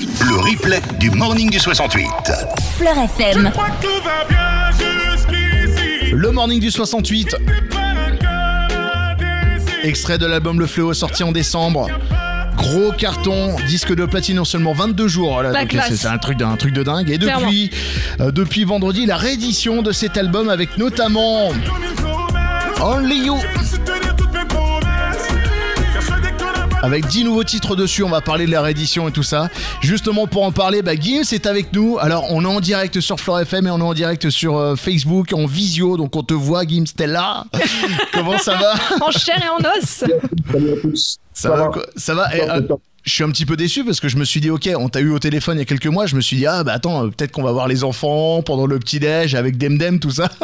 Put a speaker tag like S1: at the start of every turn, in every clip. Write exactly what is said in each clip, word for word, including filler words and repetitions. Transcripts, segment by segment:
S1: le replay du Morning du soixante-huit.
S2: Fleur F M.
S3: Le Morning du soixante-huit. Extrait de l'album Le Fléau sorti en décembre. Gros carton, disque de platine en seulement vingt-deux jours. Là, donc c'est, c'est un truc, un truc de dingue. Et depuis, euh, depuis vendredi, la réédition de cet album avec notamment Only You. Avec dix nouveaux titres dessus, on va parler de la réédition et tout ça. Justement pour en parler, bah, Gims est avec nous. Alors on est en direct sur Fleur F M et on est en direct sur euh, Facebook, en visio. Donc on te voit, Gims, t'es là. Comment ça va?
S4: En chair et en os.
S5: Salut à tous.
S3: Ça, ça va, va Ça va et, euh, je suis un petit peu déçu parce que je me suis dit, ok, on t'a eu au téléphone il y a quelques mois. Je me suis dit, ah bah attends, euh, peut-être qu'on va voir les enfants pendant le petit-déj avec Demdem, tout ça.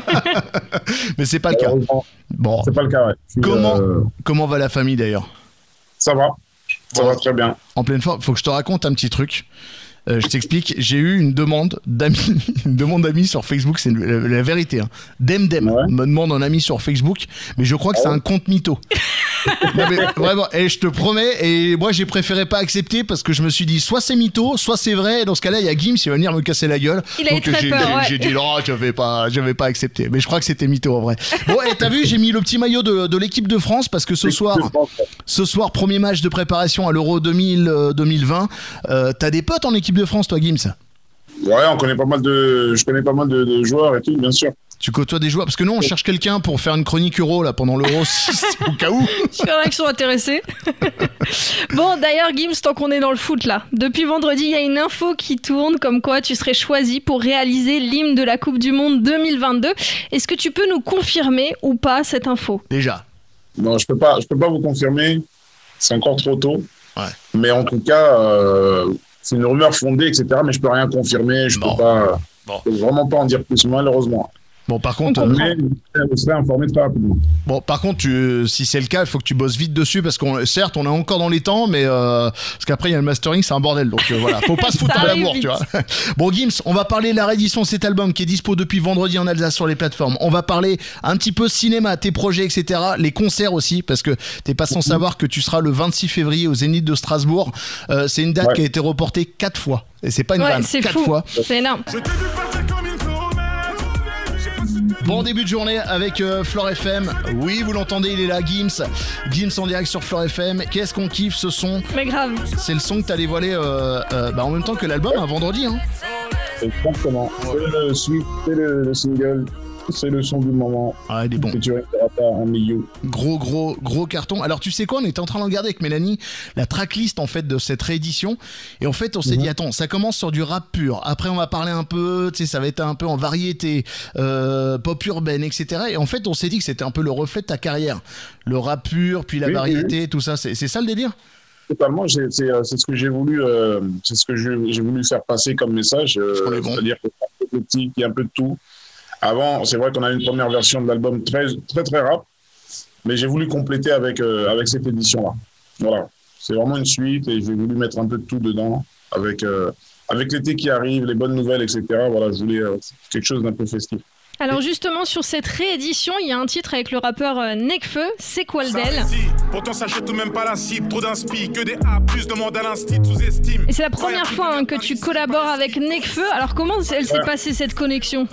S3: Mais c'est pas le cas. Bon.
S5: C'est pas le cas, ouais.
S3: Comment, euh... comment va la famille d'ailleurs?
S5: Ça va, ça
S3: bon,
S5: va très bien.
S3: En pleine forme, faut que je te raconte un petit truc. Euh, je t'explique, j'ai eu une demande d'amis, une demande d'amis sur Facebook, c'est la, la vérité. Hein. Demdem ouais. me demande un ami sur Facebook, mais je crois que oh. c'est un compte mytho. Non mais vraiment, et je te promets, et moi j'ai préféré pas accepter parce que je me suis dit soit c'est mytho, soit c'est vrai, et dans ce cas-là il y a Gims, il va venir me casser la gueule.
S4: Il a eu très
S3: j'ai,
S4: peur,
S3: j'ai,
S4: ouais.
S3: j'ai dit non, je vais pas, je vais pas accepter, mais je crois que c'était mytho en vrai. Bon, et t'as vu, j'ai mis le petit maillot de, de l'équipe de France parce que ce l'équipe soir, ce soir premier match de préparation à l'Euro deux mille vingt. Euh, t'as des potes en équipe de France, toi, Gims?
S5: Ouais, on connaît pas mal de, je connais pas mal de, de joueurs et tout, bien sûr.
S3: Tu côtoies des joueurs? Parce que nous, on cherche quelqu'un pour faire une chronique Euro là, pendant l'Euro six, au cas où.
S4: Il y en a qui sont intéressés. Bon, d'ailleurs, Gims, tant qu'on est dans le foot là, depuis vendredi, il y a une info qui tourne comme quoi tu serais choisi pour réaliser l'hymne de la Coupe du Monde deux mille vingt-deux. Est-ce que tu peux nous confirmer ou pas cette info?
S3: Déjà.
S5: Non, je peux pas, je peux pas vous confirmer. C'est encore trop tôt.
S3: Ouais.
S5: Mais en tout cas, euh, c'est une rumeur fondée, et cetera. Mais je peux rien confirmer. Je bon. peux pas. Bon. Je peux vraiment pas en dire plus, malheureusement.
S3: Bon, par contre,
S5: mais vous serez informé très rapidement.
S3: Bon, par contre, tu, si c'est le cas, il faut que tu bosses vite dessus parce qu'on, certes, on est encore dans les temps, mais euh, parce qu'après il y a le mastering, c'est un bordel. Donc euh, voilà, faut pas se foutre à l'amour, tu vois. Bon, Gims, on va parler de la réédition de cet album qui est dispo depuis vendredi en Alsace sur les plateformes. On va parler un petit peu cinéma, tes projets, et cetera. Les concerts aussi, parce que t'es pas sans savoir que tu seras le vingt-six février au Zénith de Strasbourg. Euh, c'est une date ouais. qui a été reportée quatre fois, et c'est pas une
S4: ouais,
S3: vanne,
S4: c'est
S3: quatre
S4: fou.
S3: fois.
S4: C'est énorme.
S3: Bon début de journée avec euh, Fleur F M. Oui, vous l'entendez, il est là, Gims. Gims en direct sur Fleur F M. Qu'est-ce qu'on kiffe ce son?
S4: Mais grave.
S3: C'est le son que t'as dévoilé euh, euh, bah, en même temps que l'album, un vendredi. Hein.
S5: Exactement. C'est le suite, c'est le, le single. C'est le son du moment.
S3: Ah, il est bon.
S5: En milieu.
S3: Gros, gros, gros carton. Alors, tu sais quoi, on était en train de regarder avec Mélanie la tracklist en fait de cette réédition. Et en fait, on s'est mm-hmm. dit, attends, ça commence sur du rap pur. Après, on va parler un peu, tu sais, ça va être un peu en variété, euh, pop urbaine, et cetera. Et en fait, on s'est dit que c'était un peu le reflet de ta carrière. Le rap pur, puis la oui, variété, oui. tout ça. C'est, c'est ça le délire?
S5: Totalement, c'est, c'est, c'est ce que j'ai voulu, euh, c'est ce que j'ai, j'ai voulu faire passer comme message. Euh,
S3: bon.
S5: C'est-à-dire qu'il y a un peu de petit, il y a un peu de tout. Avant, c'est vrai qu'on a une première version de l'album très, très, très rap, mais j'ai voulu compléter avec, euh, avec cette édition-là. Voilà. C'est vraiment une suite et j'ai voulu mettre un peu de tout dedans avec, euh, avec l'été qui arrive, les bonnes nouvelles, et cetera. Voilà, je voulais euh, quelque chose d'un peu festif.
S4: Alors justement, sur cette réédition, il y a un titre avec le rappeur euh, Nekfeu, C'est quoi le del?
S6: Pourtant ça jette tout même pas la cible, trop d'inspi, que des A plus demande à l'instit sous-estime.
S4: Et c'est la première fois hein, que tu collabores avec Nekfeu, alors comment elle s'est ouais. passée cette connexion?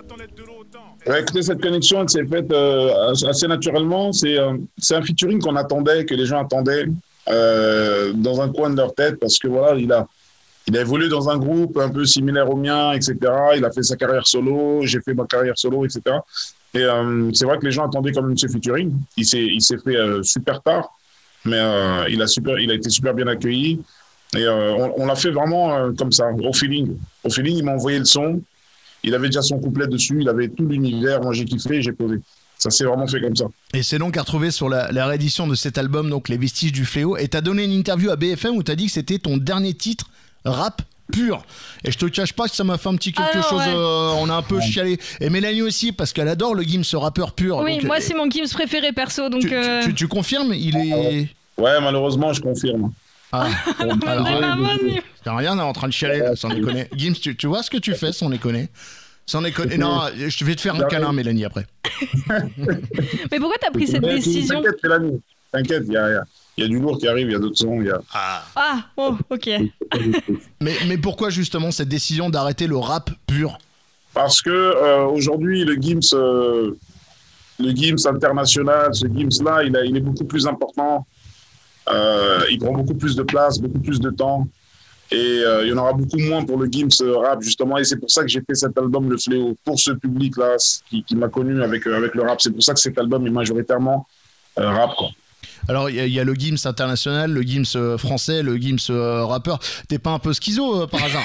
S5: Ouais, écoutez, cette connexion elle s'est faite euh, assez naturellement, c'est, euh, c'est un featuring qu'on attendait, que les gens attendaient euh, dans un coin de leur tête, parce que voilà, il a Il a évolué dans un groupe un peu similaire au mien, et cetera. Il a fait sa carrière solo, j'ai fait ma carrière solo, et cetera. Et euh, c'est vrai que les gens attendaient quand même ce featuring. Il s'est, il s'est fait euh, super tard, mais euh, il, a super, il a été super bien accueilli. Et euh, on, on l'a fait vraiment euh, comme ça, au feeling. Au feeling, il m'a envoyé le son. Il avait déjà son couplet dessus, il avait tout l'univers. Moi, j'ai kiffé, j'ai posé. Ça s'est vraiment fait comme ça.
S3: Et c'est donc à retrouver sur la, la réédition de cet album, donc Les Vestiges du Fléau. Et t'as donné une interview à B F M où t'as dit que c'était ton dernier titre rap pur. Et je te cache pas que ça m'a fait un petit quelque ah non, chose. Ouais. Euh, on a un peu chialé. Et Mélanie aussi, parce qu'elle adore le Gims, ce rappeur pur.
S4: Oui,
S3: donc,
S4: moi
S3: euh,
S4: c'est mon Gims préféré perso. Donc
S3: tu,
S4: euh...
S3: tu, tu, tu confirmes? Il est.
S5: Ouais, malheureusement, je confirme.
S3: Ah, alors, t'as rien, on est en train de chialer, là, sans déconner. Gims, tu, tu vois ce que tu fais, sans déconner? Sans déconner. Non, je vais te faire un câlin, Mélanie, après.
S4: Mais pourquoi t'as pris cette décision?
S5: T'inquiète, Mélanie. t'inquiète, il y a, y a du lourd qui arrive, il y a d'autres sons. Y a...
S4: Ah. ah, oh, ok.
S3: mais, mais pourquoi justement cette décision d'arrêter le rap pur ?
S5: Parce que euh, aujourd'hui, le Gims, euh, le Gims international, ce Gims-là, il, a, il est beaucoup plus important. Euh, il prend beaucoup plus de place, beaucoup plus de temps. Et euh, il y en aura beaucoup moins pour le Gims rap, justement. Et c'est pour ça que j'ai fait cet album, Le Fléau, pour ce public-là qui, qui m'a connu avec, avec le rap. C'est pour ça que cet album est majoritairement euh, rap, quoi.
S3: Alors, il y, y a le Gims international, le Gims euh, français, le Gims euh, rappeur. T'es pas un peu schizo euh, par hasard?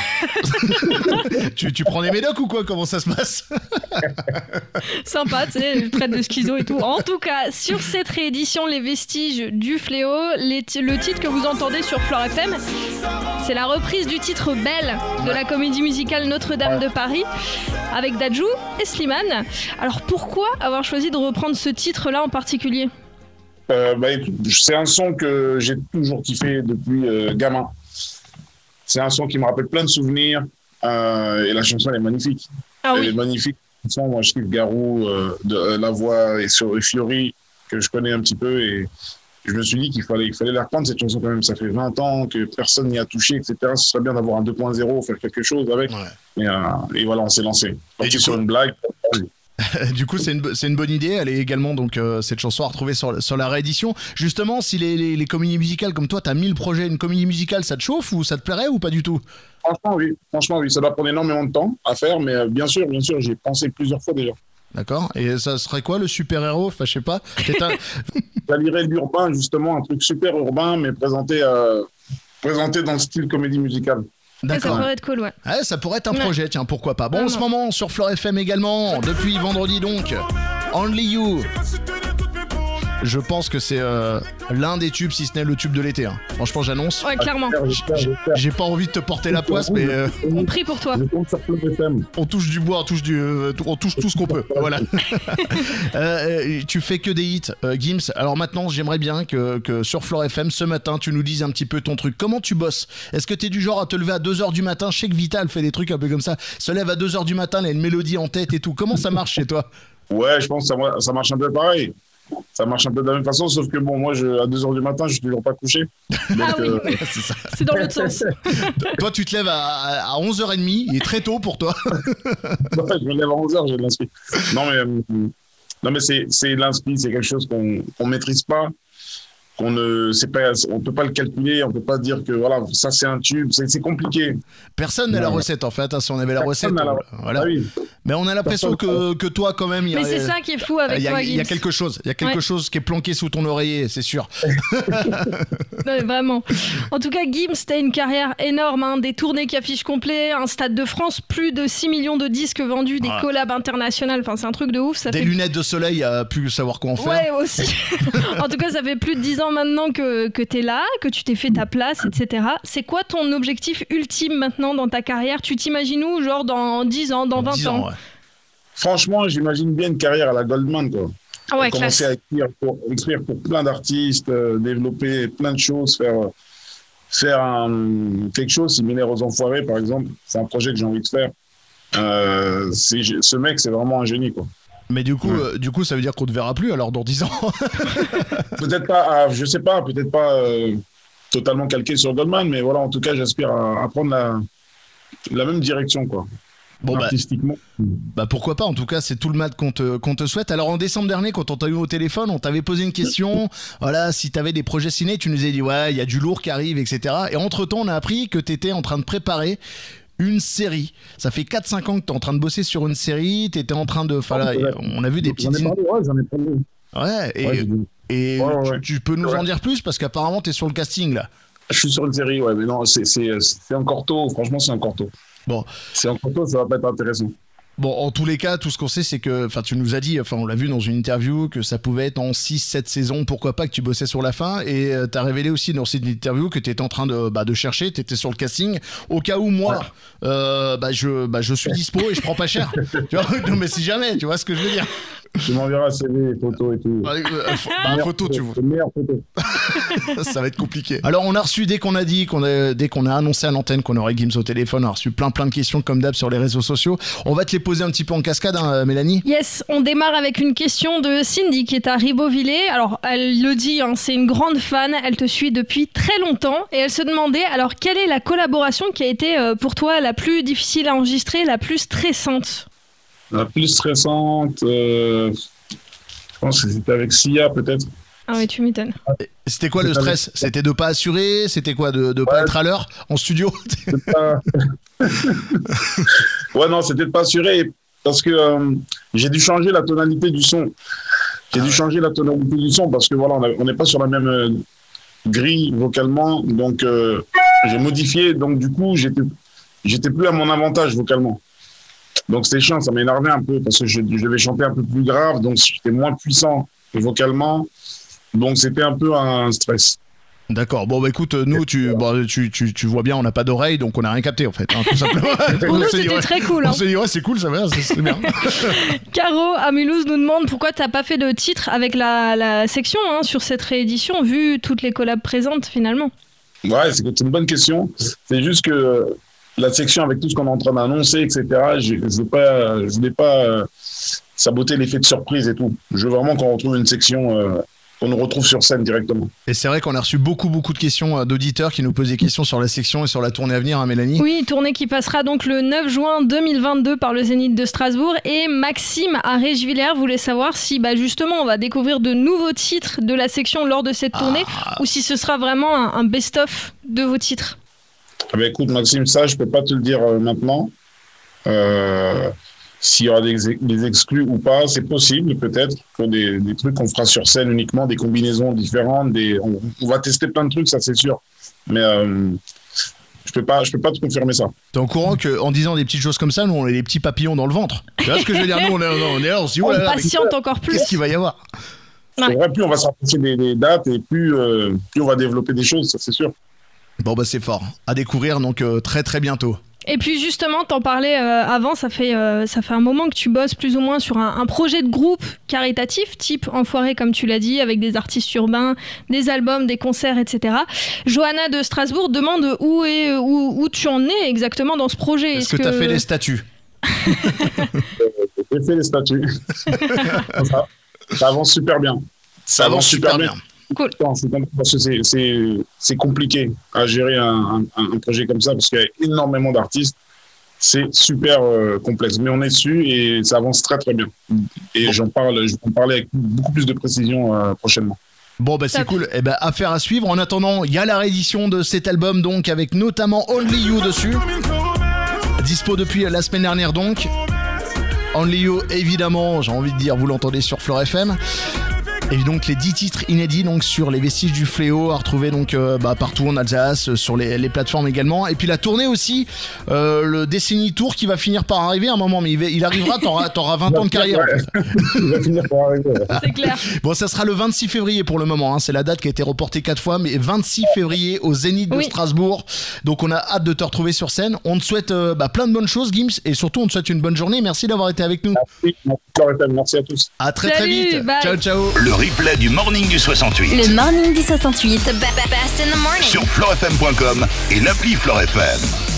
S3: tu, tu prends des médocs ou quoi? Comment ça se passe?
S4: Sympa, tu sais, je traite de schizo et tout. En tout cas, sur cette réédition, Les Vestiges du Fléau, les t- le titre que vous entendez sur Flore F M, c'est la reprise du titre Belle de la comédie musicale Notre-Dame de Paris avec Dadju et Slimane. Alors, pourquoi avoir choisi de reprendre ce titre-là en particulier?
S5: Euh, bah, écoute, c'est un son que j'ai toujours kiffé depuis euh, gamin. C'est un son qui me rappelle plein de souvenirs euh, et la chanson elle est magnifique.
S4: Ah
S5: elle
S4: oui.
S5: est magnifique. Moi je kiffe Garou, euh, de, euh, la voix et, sur, et Fiori que je connais un petit peu et je me suis dit qu'il fallait, il fallait la reprendre cette chanson quand même. Ça fait vingt ans que personne n'y a touché, et cetera. Ce serait bien d'avoir un deux point zéro, faire quelque chose avec. Ouais. Et, euh, et voilà, on s'est lancé. Donc, sur une blague.
S3: Du coup, c'est une, c'est une bonne idée. Elle est également, donc, euh, cette chanson à retrouver sur, sur la réédition. Justement, si les, les, les comédies musicales comme toi, t'as mille projets, une comédie musicale, ça te chauffe ou ça te plairait ou pas du tout?
S5: Franchement, oui. Franchement, oui. Ça doit prendre énormément de temps à faire, mais euh, bien sûr, bien sûr, j'y ai pensé plusieurs fois déjà.
S3: D'accord. Et ça serait quoi le super-héros? Enfin, je sais pas. C'est un...
S5: J'allierais l'urbain, justement, un truc super urbain, mais présenté, euh, présenté dans le style comédie musicale.
S3: D'accord.
S4: Ça pourrait être cool, ouais.
S3: Ouais, ça pourrait être un
S4: ouais.
S3: projet, tiens, pourquoi pas. Bon,
S4: ah,
S3: en ce
S4: non.
S3: moment, sur Flore F M également, depuis vendredi donc, Only You. Je pense que c'est euh, l'un des tubes, si ce n'est le tube de l'été. Hein. Franchement, j'annonce.
S4: Ouais, clairement.
S3: J'ai, j'ai pas envie de te porter la poisse, mais euh,
S4: on prie pour toi.
S3: On touche du bois, on touche, du, euh, on touche tout ce qu'on peut. Voilà. euh, tu fais que des hits, euh, Gims. Alors maintenant, j'aimerais bien que, que sur Flore F M, ce matin, tu nous dises un petit peu ton truc. Comment tu bosses? Est-ce que t'es du genre à te lever à deux heures du matin? Je sais que Vital fait des trucs un peu comme ça. Se lève à deux heures du matin, il a une mélodie en tête et tout. Comment ça marche chez toi?
S5: Ouais, je pense que ça, ça marche un peu pareil. Ça marche un peu de la même façon, sauf que bon, moi, je, à deux heures du matin, je suis toujours pas couché. Donc,
S4: ah oui,
S5: euh...
S3: c'est ça.
S4: C'est dans l'autre sens.
S3: Toi, tu te lèves à, à onze heures trente, il est très tôt pour toi.
S5: Ouais, je me lève à onze heures, j'ai de l'inspi. Non, mais, euh, non, mais c'est, c'est l'inspi, c'est quelque chose qu'on ne maîtrise pas. On ne c'est pas, on peut pas le calculer, on peut pas dire que voilà, ça c'est un tube, c'est, c'est compliqué.
S3: Personne n'a la recette en fait, hein, si on avait la recette.
S5: La...
S3: On, voilà.
S5: Ah oui.
S3: Mais on a l'impression que, que toi quand même, il y a,
S4: mais c'est ça qui est fou avec
S3: il y a,
S4: toi,
S3: il y a quelque chose, il y a quelque ouais. chose qui est planqué sous ton oreiller, c'est sûr.
S4: Non, vraiment. En tout cas, Gims, t'as une carrière énorme, hein, des tournées qui affichent complet, un stade de France, plus de six millions de disques vendus, des ouais. collabs internationales, enfin c'est un truc de ouf. Ça
S3: des
S4: fait...
S3: lunettes de soleil à plus savoir quoi en faire.
S4: Ouais, aussi. En tout cas, ça fait plus de dix ans maintenant que, que t'es là, que tu t'es fait ta place, et cetera. C'est quoi ton objectif ultime maintenant dans ta carrière? Tu t'imagines où, genre dans dix ans, dans vingt
S3: dix ans,
S4: ans
S3: ouais.
S5: Franchement, j'imagine bien une carrière à la Goldman, quoi.
S4: Ah ouais,
S5: commencer à écrire pour, écrire pour plein d'artistes, euh, développer plein de choses, faire, faire un, quelque chose similaire aux Enfoirés, par exemple. C'est un projet que j'ai envie de faire. Euh, c'est, ce mec, c'est vraiment un génie, quoi.
S3: Mais du coup, ouais. euh, du coup, ça veut dire qu'on ne te verra plus alors dans dix ans.
S5: Peut-être pas, euh, je sais pas, peut-être pas euh, totalement calqué sur Goldman, mais voilà, en tout cas, j'aspire à, à prendre la, la même direction, quoi.
S3: Bon
S5: artistiquement.
S3: Bah, bah pourquoi pas, en tout cas c'est tout le mal qu'on te, qu'on te souhaite. Alors en décembre dernier quand on t'a eu au téléphone, on t'avait posé une question, voilà, si t'avais des projets ciné, tu nous as dit ouais il y a du lourd qui arrive, etc. Et entre temps on a appris que t'étais en train de préparer une série. Ça fait quatre cinq ans que t'es en train de bosser sur une série, t'étais en train de... Enfin là, on a vu des petites...
S5: J'en ai parlé, ouais, j'en ai parlé.
S3: Ouais, et, ouais, et ouais, ouais. Tu, tu peux nous ouais. en dire plus parce qu'apparemment t'es sur le casting là.
S5: Je suis sur une série, ouais, mais non, c'est, c'est, c'est encore tôt, franchement c'est encore tôt.
S3: Bon.
S5: C'est encore tôt, ça va pas être intéressant.
S3: Bon, en tous les cas, tout ce qu'on sait, c'est que, enfin, tu nous as dit, enfin, on l'a vu dans une interview, que ça pouvait être en six sept saisons, pourquoi pas que tu bossais sur la fin, et euh, t'as révélé aussi dans cette interview que t'étais en train de, bah, de chercher, t'étais sur le casting, au cas où moi, ouais. euh, bah, je, bah, je suis dispo et je prends pas cher. Tu vois, non, mais si jamais, tu vois ce que je veux dire.
S5: Tu m'enverras C V, photos et tout.
S3: Bah, euh, fo- bah, photo, tu vois.
S5: C'est meilleure photo.
S3: Ça va être compliqué. Alors, on a reçu, dès qu'on a dit, qu'on a, dès qu'on a annoncé à l'antenne qu'on aurait Gims au téléphone, on a reçu plein plein de questions comme d'hab sur les réseaux sociaux. On va te les poser un petit peu en cascade, hein, Mélanie.
S4: Yes, on démarre avec une question de Cindy qui est à Ribeauvillé. Alors, elle le dit, hein, c'est une grande fan, elle te suit depuis très longtemps et elle se demandait, alors, quelle est la collaboration qui a été euh, pour toi la plus difficile à enregistrer, la plus stressante ?
S5: La plus stressante, euh, je pense que c'était avec Sia peut-être.
S4: Ah oui, tu m'étonnes.
S3: C'était quoi le stress ? C'était de pas assurer ? C'était quoi de, de pas
S5: Ouais.
S3: être à l'heure en studio ?
S5: C'est pas... ouais, non, c'était de pas assurer parce que euh, j'ai dû changer la tonalité du son. J'ai
S3: Ah
S5: dû
S3: ouais.
S5: changer la tonalité du son parce que voilà, on n'est pas sur la même euh, grille vocalement. Donc, euh, j'ai modifié. Donc, du coup, j'étais, j'étais plus à mon avantage vocalement. Donc, c'était chiant. Ça m'a énervé un peu parce que je, je devais chanter un peu plus grave. Donc, j'étais moins puissant vocalement. Donc, c'était un peu un stress.
S3: D'accord. Bon, bah écoute, nous, tu, bon, tu, tu, tu vois bien, on n'a pas d'oreille, donc on n'a rien capté en fait, hein, tout simplement.
S4: Pour
S3: On
S4: nous,
S3: s'est dit,
S4: c'était
S3: ouais.
S4: très cool.
S3: On
S4: Hein.
S3: s'est dit, ouais, c'est cool, ça va, c'est, c'est bien.
S4: Caro à Mulhouse nous demande pourquoi t'as pas fait de titre avec la, la section hein, sur cette réédition, vu toutes les collabs présentes finalement.
S5: Ouais, c'est c'est une bonne question. C'est juste que euh, la section, avec tout ce qu'on est en train d'annoncer, et cetera, je ne voulais pas, je voulais pas euh, saboter l'effet de surprise et tout. Je veux vraiment qu'on retrouve une section, euh, qu'on nous retrouve sur scène directement.
S3: Et c'est vrai qu'on a reçu beaucoup, beaucoup de questions euh, d'auditeurs qui nous posent des questions sur la section et sur la tournée à venir, hein, Mélanie.
S4: Oui, tournée qui passera donc le neuf juin deux mille vingt-deux par le Zénith de Strasbourg. Et Maxime à Régevillers voulait savoir si bah, justement on va découvrir de nouveaux titres de la section lors de cette tournée
S3: Ah.
S4: ou si ce sera vraiment un, un best-of de vos titres.
S5: Ah ben, écoute, Maxime, ça, je ne peux pas te le dire euh, maintenant. Euh, S'il y aura des, ex- des exclus ou pas, c'est possible, peut-être. Pour des, des trucs qu'on fera sur scène uniquement, des combinaisons différentes. Des, on, on va tester plein de trucs, ça, c'est sûr. Mais euh, je peux pas, je peux pas te confirmer ça.
S3: T'es au courant qu'en disant des petites choses comme ça, nous, on a des petits papillons dans le ventre. Tu vois ce que je veux dire ? Nous, on est, on est là, on se dit, oh
S4: On
S3: là là, mais
S4: patiente encore plus.
S3: qu'est-ce qu'il va y avoir ?
S5: C'est
S4: Ouais.
S5: vrai, plus on va se rapprocher des, des dates et plus, euh, plus on va développer des choses, ça, c'est sûr.
S3: Bon, bah c'est fort. À découvrir donc euh, très très bientôt.
S4: Et puis justement, t'en parlais euh, avant, ça fait, euh, ça fait un moment que tu bosses plus ou moins sur un, un projet de groupe caritatif, type Enfoiré comme tu l'as dit, avec des artistes urbains, des albums, des concerts, et cetera. Johanna de Strasbourg demande où, est, où, où tu en es exactement dans ce projet.
S3: Est-ce, Est-ce que, que t'as fait les statuts ?
S5: J'ai fait les statuts. ça, ça avance super bien.
S3: Ça avance super bien.
S4: Cool.
S5: Non, c'est parce que c'est, c'est, c'est compliqué à gérer un, un, un projet comme ça parce qu'il y a énormément d'artistes. C'est super euh, complexe, mais on est dessus et ça avance très très bien. Et bon. j'en parle, je vais en parler avec beaucoup plus de précision euh, prochainement.
S3: Bon bah c'est Top. Cool, eh ben, affaire à suivre. En attendant, il y a la réédition de cet album donc avec notamment Only You dessus. Dispo depuis la semaine dernière donc. Only You évidemment, j'ai envie de dire, vous l'entendez sur Fleur F M. Et donc les dix titres inédits donc sur les vestiges du fléau à retrouver donc euh, bah, partout en Alsace, sur les, les plateformes également. Et puis la tournée aussi, euh, le Destiny Tour qui va finir par arriver à un moment, mais il, va, il arrivera, t'auras, t'auras vingt ans de carrière.
S5: Ouais. En fait. Il va finir par arriver. Ouais.
S4: C'est clair.
S3: Bon, ça sera le vingt-six février pour le moment, hein. C'est la date qui a été reportée quatre fois, mais vingt-six février au Zénith de oui. Strasbourg. Donc on a hâte de te retrouver sur scène. On te souhaite euh, bah, plein de bonnes choses, Gims, et surtout on te souhaite une bonne journée. Merci d'avoir été avec nous.
S5: Merci, merci à tous.
S3: À très
S4: Salut,
S3: très vite.
S4: bye.
S3: Ciao ciao.
S1: Le replay du Morning du soixante-huit.
S2: Le Morning du soixante-huit. Best in the morning.
S1: Sur fleur f m point com et l'appli Fleur F M.